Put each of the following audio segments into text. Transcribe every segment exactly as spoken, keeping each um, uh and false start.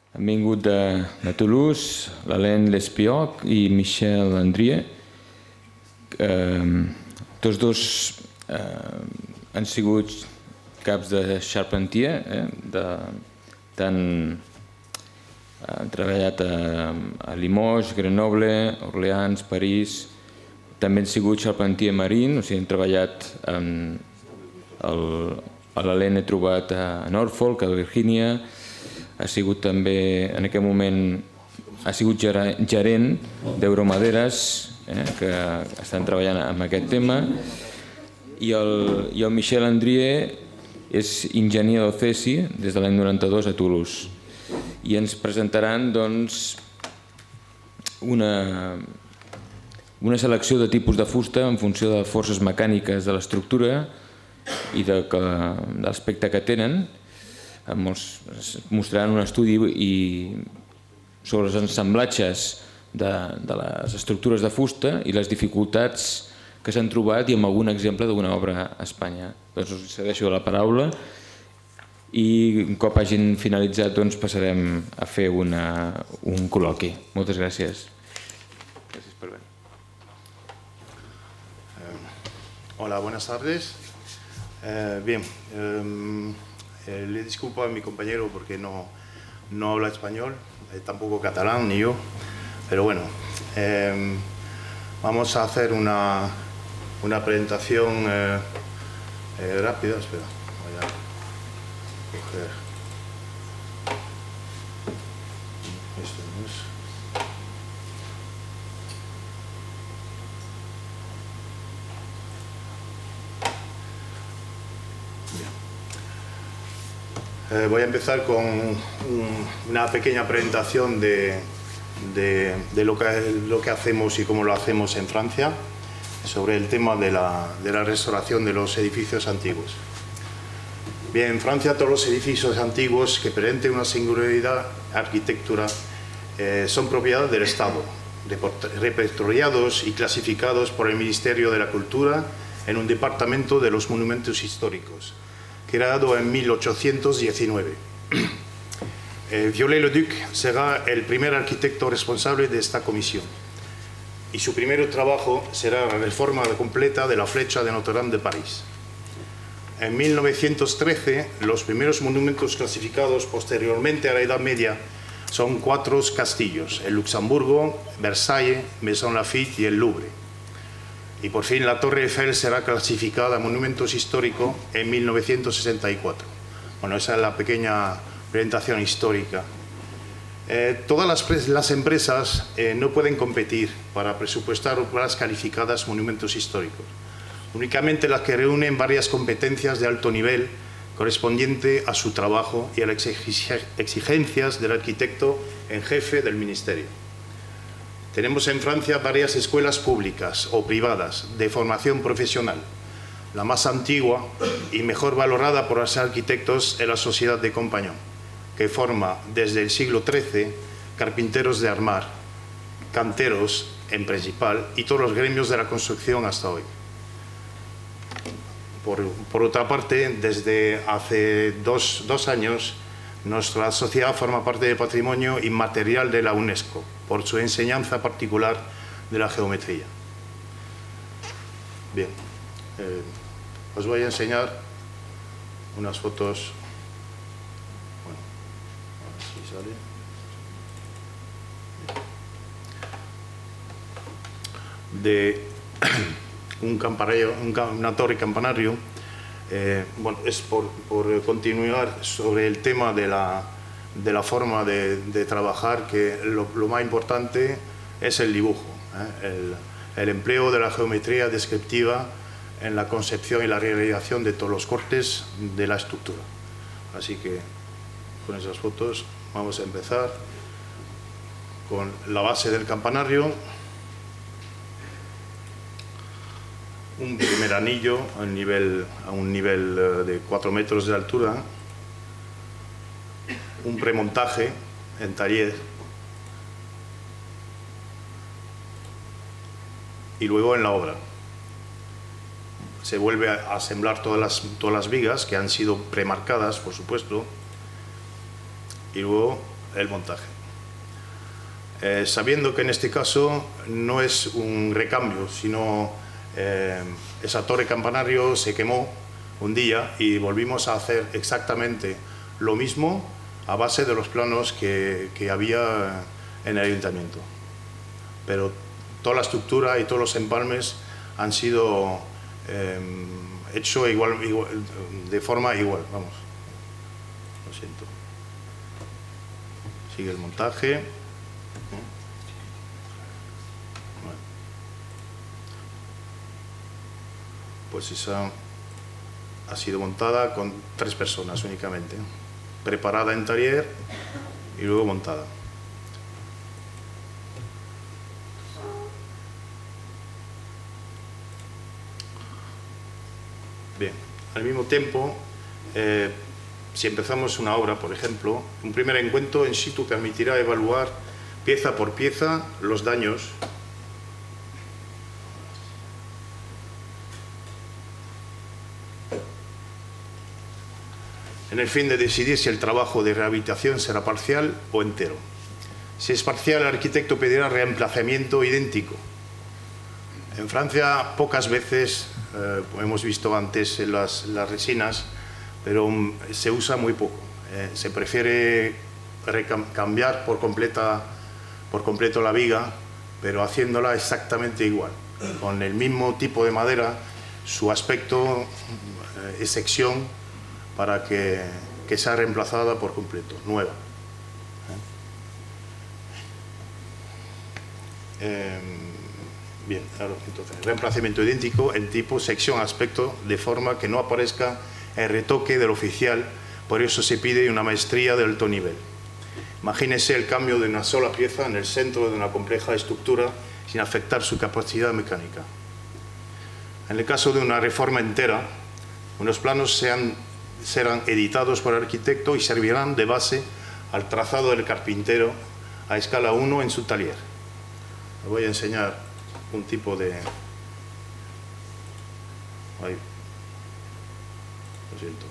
Han vingut de, de Toulouse, l'Alain Lespioc i Michel Andrié. Eh, tots dos eh, han sigut caps de Charpentier, eh, de, tant han treballat a, a Limoges, Grenoble, Orleans, París. També han sigut Charpentier Marine, o sigui, han treballat en el, a l'Alain he trobat a Norfolk, a Virgínia. Ha sigut també, en aquest moment, ha sigut gerent d'Euromaderes, eh, que estan treballant en aquest tema. I el, i el Michel Andrié és enginyer d'Ocesi des de l'any noranta-dos a Toulouse. I ens presentaran doncs, una, una selecció de tipus de fusta en funció de les forces mecàniques de l'estructura i de, que, de l'aspecte que tenen. Molts mostraran un estudi i sobre els ensamblatges de, de les estructures de fusta i les dificultats que s'han trobat i amb algun exemple d'una obra a Espanya. Doncs us cedeixo la paraula i un cop hagin finalitzat doncs passarem a fer una, un col·loqui. Moltes gràcies. Gràcies per venir. Eh, hola, buenas tardes. Eh, bien, eh, eh, le disculpo a mi compañero porque no, no habla español, eh, tampoco catalán ni yo, pero bueno, eh, vamos a hacer una, una presentación eh, eh, rápida. Espera, voy a coger esto. No es. Eh, voy a empezar con un, una pequeña presentación de, de, de lo, que, lo que hacemos y cómo lo hacemos en Francia sobre el tema de la, de la restauración de los edificios antiguos. Bien, en Francia todos los edificios antiguos que presenten una singularidad arquitectura eh, son propiedad del Estado, repertoriados y clasificados por el Ministerio de la Cultura en un departamento de los monumentos históricos, creado en mil ochocientos diecinueve. Eh, Viollet-le-Duc será el primer arquitecto responsable de esta comisión y su primer trabajo será la reforma completa de la flecha de Notre Dame de París. En mil novecientos trece, los primeros monumentos clasificados posteriormente a la Edad Media son cuatro castillos: el Luxemburgo, Versalles, Maison Lafitte y el Louvre. Y por fin la Torre Eiffel será clasificada a monumentos históricos en mil novecientos sesenta y cuatro. Bueno, esa es la pequeña presentación histórica. Eh, todas las, las empresas eh, no pueden competir para presupuestar obras calificadas monumentos históricos. Únicamente las que reúnen varias competencias de alto nivel correspondiente a su trabajo y a las exigencias del arquitecto en jefe del ministerio. Tenemos en Francia varias escuelas públicas o privadas de formación profesional. La más antigua y mejor valorada por los arquitectos es la Sociedad de Compagnon, que forma desde el siglo trece carpinteros de armar, canteros en principal y todos los gremios de la construcción hasta hoy. Por, por otra parte, desde hace dos, dos años, nuestra sociedad forma parte del patrimonio inmaterial de la UNESCO, por su enseñanza particular de la geometría. Bien, eh, os voy a enseñar unas fotos. Bueno, a ver si sale. De un campanario, un, una torre campanario. Eh, bueno, es por, por continuar sobre el tema de la, de la forma de, de trabajar, que lo, lo más importante es el dibujo, ¿eh? el, el empleo de la geometría descriptiva en la concepción y la realización de todos los cortes de la estructura. Así que con esas fotos vamos a empezar con la base del campanario. Un primer anillo a un nivel, a un nivel de cuatro metros de altura, un premontaje en taller y luego en la obra. Se vuelve a asemblar todas las, todas las vigas que han sido premarcadas, por supuesto, y luego el montaje. Eh, sabiendo que en este caso no es un recambio, sino eh, esa torre campanario se quemó un día y volvimos a hacer exactamente lo mismo a base de los planos que, que había en el ayuntamiento. Pero toda la estructura y todos los empalmes han sido eh, hechos igual, igual, de forma igual. Vamos, lo siento. Sigue el montaje. Bueno. Pues esa ha sido montada con tres personas únicamente, preparada en taller y luego montada. Bien, al mismo tiempo, eh, si empezamos una obra, por ejemplo, un primer encuentro in situ permitirá evaluar pieza por pieza los daños en el fin de decidir si el trabajo de rehabilitación será parcial o entero. Si es parcial, el arquitecto pedirá reemplazamiento idéntico. En Francia pocas veces, eh, hemos visto antes las, las resinas, pero um, se usa muy poco. Eh, se prefiere cambiar por, completa, por completo la viga, pero haciéndola exactamente igual. Con el mismo tipo de madera, su aspecto eh, es sección para que, que sea reemplazada por completo, nueva. ¿Eh? Eh, bien, claro, entonces, reemplazamiento idéntico en tipo, sección, aspecto, de forma que no aparezca el retoque del oficial, por eso se pide una maestría de alto nivel. Imagínese el cambio de una sola pieza en el centro de una compleja estructura sin afectar su capacidad mecánica. En el caso de una reforma entera, unos planos sean serán editados por el arquitecto y servirán de base al trazado del carpintero a escala uno en su taller. Les voy a enseñar un tipo de... Ahí. Lo siento.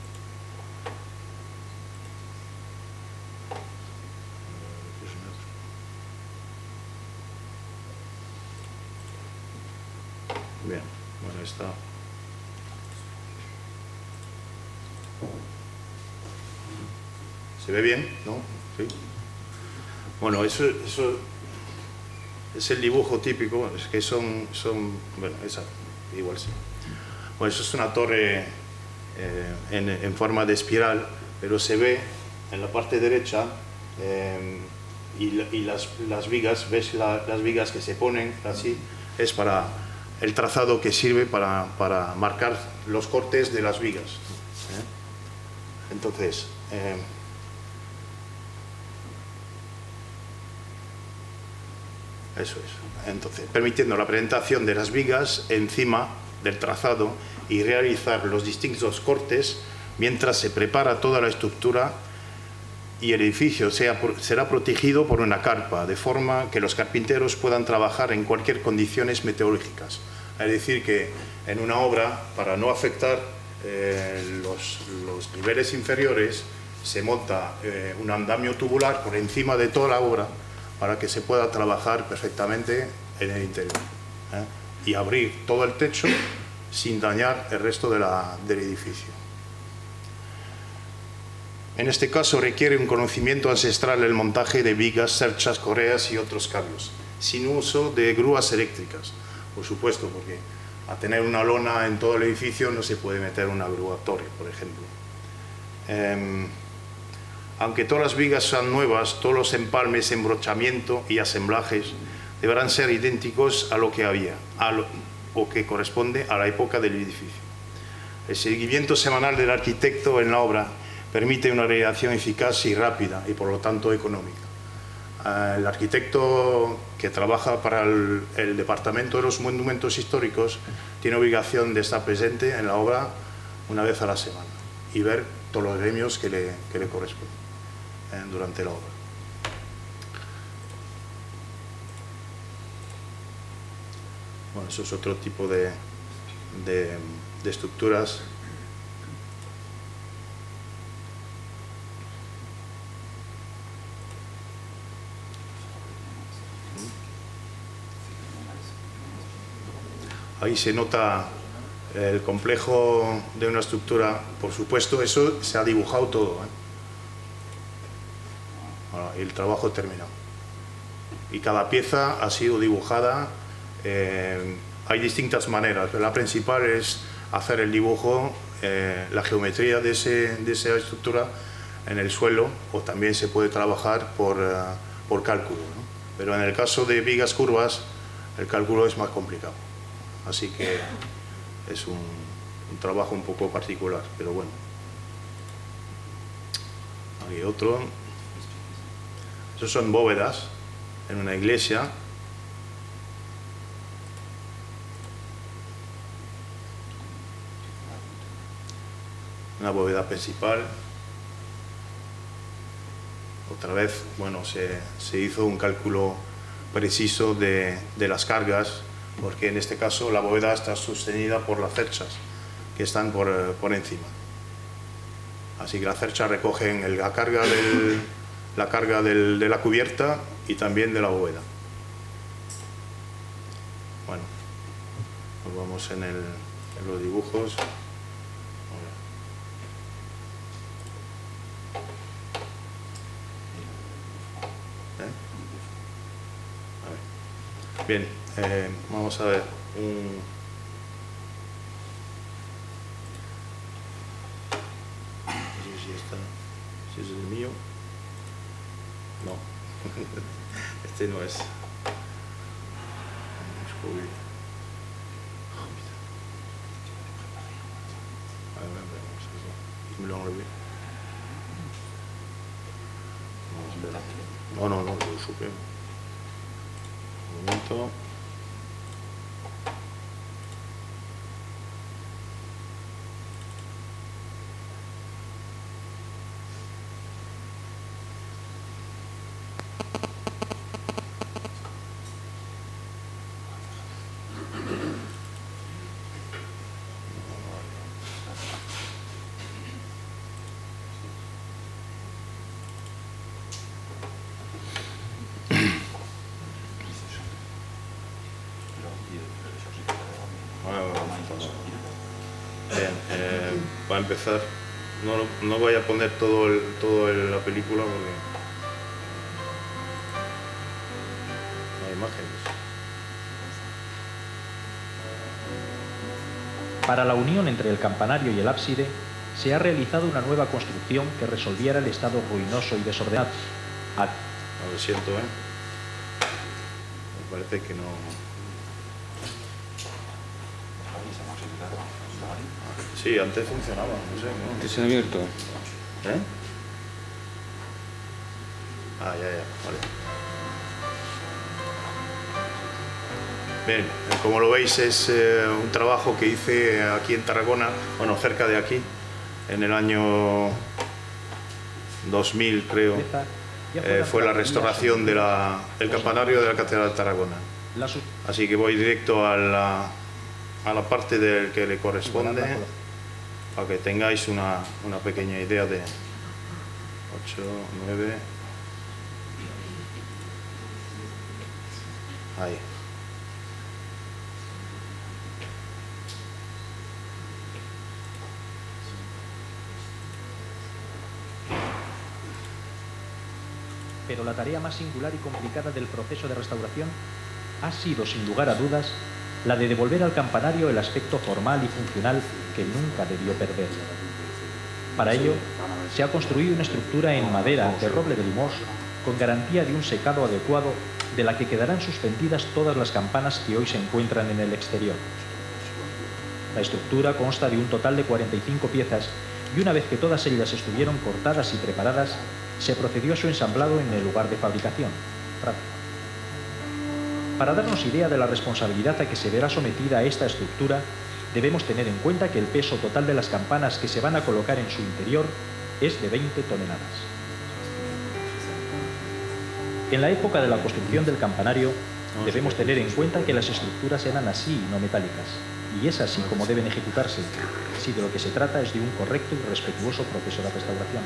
Bien, bueno, está... ¿Se ve bien? ¿No? ¿Sí? Bueno, eso, eso es el dibujo típico, es que son, son bueno, esa, igual sí. Bueno, eso es una torre eh, en, en forma de espiral, pero se ve en la parte derecha eh, y, y las, las vigas, ves la, las vigas que se ponen así, es para el trazado que sirve para, para marcar los cortes de las vigas. ¿Eh? Entonces, eh, eso es. Entonces, permitiendo la presentación de las vigas encima del trazado y realizar los distintos cortes mientras se prepara toda la estructura y el edificio sea, será protegido por una carpa, de forma que los carpinteros puedan trabajar en cualquier condiciones meteorológicas. Es decir, que en una obra, para no afectar eh, los, los niveles inferiores, se monta eh, un andamio tubular por encima de toda la obra para que se pueda trabajar perfectamente en el interior, ¿eh? Y abrir todo el techo sin dañar el resto de la, del edificio. En este caso requiere un conocimiento ancestral el montaje de vigas, cerchas, correas y otros cables, sin uso de grúas eléctricas, por supuesto, porque a tener una lona en todo el edificio no se puede meter una grúa torre, por ejemplo. Eh, aunque todas las vigas sean nuevas, todos los empalmes, embrochamiento y asemblajes deberán ser idénticos a lo que había, a lo, o que corresponde a la época del edificio. El seguimiento semanal del arquitecto en la obra permite una realización eficaz y rápida y por lo tanto económica. El arquitecto que trabaja para el, el Departamento de los Monumentos Históricos tiene obligación de estar presente en la obra una vez a la semana y ver todos los gremios que le, que le corresponden eh, durante la obra. Bueno, eso es otro tipo de, de, de estructuras. ahí se nota el complejo de una estructura. Por supuesto, eso se ha dibujado todo, ¿eh? Bueno, y el trabajo terminado. Y cada pieza ha sido dibujada. Eh, hay distintas maneras. La principal es hacer el dibujo, eh, la geometría de, ese, de esa estructura en el suelo, o también se puede trabajar por, uh, por cálculo, ¿no? Pero en el caso de vigas curvas, el cálculo es más complicado. Así que es un, un trabajo un poco particular, pero bueno. Aquí otro. Esos son bóvedas en una iglesia. Una bóveda principal. Otra vez, bueno, se, se hizo un cálculo preciso de, de las cargas, porque en este caso la bóveda está sostenida por las cerchas que están por, por encima. Así que las cerchas recogen el, la carga, del, la carga del, de la cubierta y también de la bóveda. Bueno, nos vamos en, el, en los dibujos. Bien, eh, vamos a ver un... No sé si está... si es el mío. No. Este no es. No, no, no, lo supe. Un momento. Bien, eh, para empezar, no, no voy a poner todo, el, todo el, la película porque no hay imágenes. Para la unión entre el campanario y el ábside se ha realizado una nueva construcción que resolviera el estado ruinoso y desordenado. Ah, lo siento, ¿eh? Me parece que no... Sí, antes funcionaba, no sé. ¿No? ¿Antes era abierto? ¿Eh? Ah, ya, ya, vale. Bien, como lo veis es eh, un trabajo que hice aquí en Tarragona, bueno, cerca de aquí, en el año dos mil creo, eh, fue la restauración de la, del campanario de la Catedral de Tarragona. Así que voy directo a la, a la parte del que le corresponde, para que tengáis una, una pequeña idea de ocho, nueve... Ahí. Pero la tarea más singular y complicada del proceso de restauración ha sido, sin lugar a dudas, la de devolver al campanario el aspecto formal y funcional que nunca debió perder. Para ello, se ha construido una estructura en madera de roble de Limós con garantía de un secado adecuado, de la que quedarán suspendidas todas las campanas que hoy se encuentran en el exterior. La estructura consta de un total de cuarenta y cinco piezas y una vez que todas ellas estuvieron cortadas y preparadas, se procedió a su ensamblado en el lugar de fabricación, Francia. Para darnos idea de la responsabilidad a que se verá sometida esta estructura, debemos tener en cuenta que el peso total de las campanas que se van a colocar en su interior es de veinte toneladas. En la época de la construcción del campanario, debemos tener en cuenta que las estructuras eran así y no metálicas, y es así como deben ejecutarse, si de lo que se trata es de un correcto y respetuoso proceso de restauración.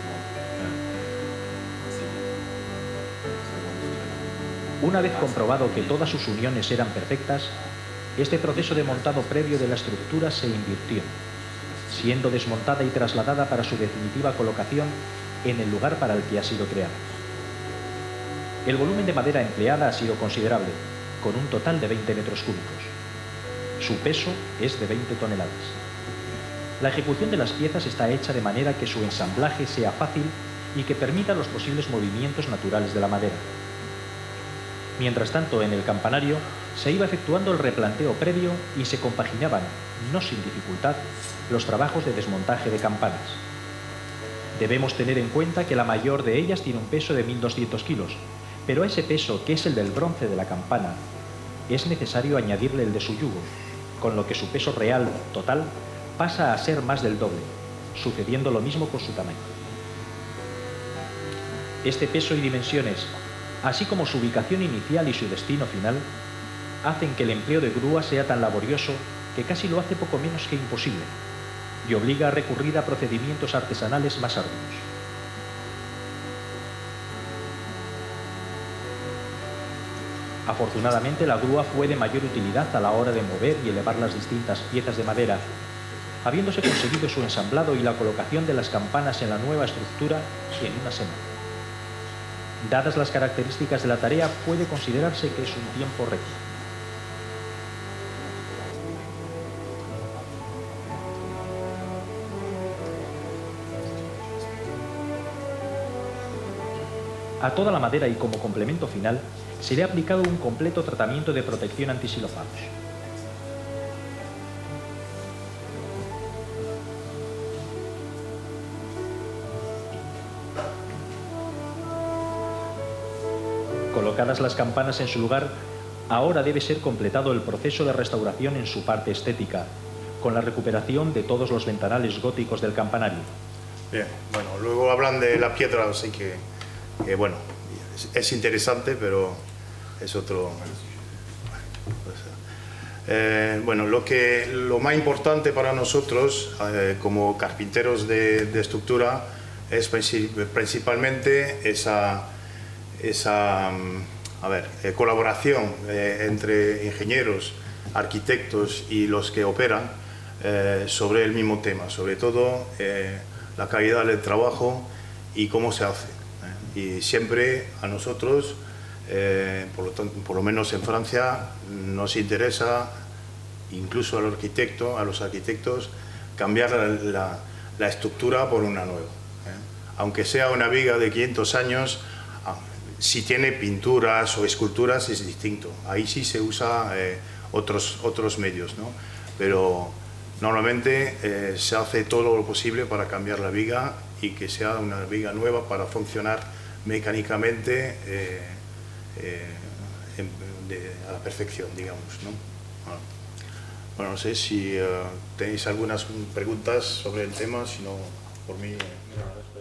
Una vez comprobado que todas sus uniones eran perfectas, este proceso de montado previo de la estructura se invirtió, siendo desmontada y trasladada para su definitiva colocación en el lugar para el que ha sido creada. El volumen de madera empleada ha sido considerable, con un total de veinte metros cúbicos. Su peso es de veinte toneladas. La ejecución de las piezas está hecha de manera que su ensamblaje sea fácil y que permita los posibles movimientos naturales de la madera. Mientras tanto, en el campanario se iba efectuando el replanteo previo y se compaginaban, no sin dificultad, los trabajos de desmontaje de campanas. Debemos tener en cuenta que la mayor de ellas tiene un peso de mil doscientos kilos, pero a ese peso, que es el del bronce de la campana, es necesario añadirle el de su yugo, con lo que su peso real total pasa a ser más del doble, sucediendo lo mismo con su tamaño. Este peso y dimensiones, así como su ubicación inicial y su destino final, hacen que el empleo de grúa sea tan laborioso que casi lo hace poco menos que imposible y obliga a recurrir a procedimientos artesanales más arduos. Afortunadamente, la grúa fue de mayor utilidad a la hora de mover y elevar las distintas piezas de madera, habiéndose conseguido su ensamblado y la colocación de las campanas en la nueva estructura en una semana. Dadas las características de la tarea, puede considerarse que es un tiempo récord. A toda la madera y como complemento final, se le ha aplicado un completo tratamiento de protección antisilófanos. Colocadas las campanas en su lugar, ahora debe ser completado el proceso de restauración en su parte estética, con la recuperación de todos los ventanales góticos del campanario. Bien, bueno, luego hablan de la piedra, así que, que bueno, es, es interesante, pero es otro... Eh, bueno, lo, que, lo más importante para nosotros, eh, como carpinteros de, de estructura, es principalmente esa... esa a ver, eh, colaboración eh, entre ingenieros, arquitectos y los que operan eh, sobre el mismo tema, sobre todo eh, la calidad del trabajo y cómo se hace. Eh. Y siempre a nosotros, eh, por, lo tanto, por lo menos en Francia, nos interesa, incluso al arquitecto, a los arquitectos, cambiar la, la, la estructura por una nueva. Eh. Aunque sea una viga de quinientos años, si tiene pinturas o esculturas es distinto, ahí sí se usa eh, otros, otros medios, ¿no? Pero normalmente eh, se hace todo lo posible para cambiar la viga y que sea una viga nueva para funcionar mecánicamente eh, eh, en, de, a la perfección, digamos, ¿no? Bueno, bueno, no sé si uh, tenéis algunas preguntas sobre el tema, si no, por mí... Eh,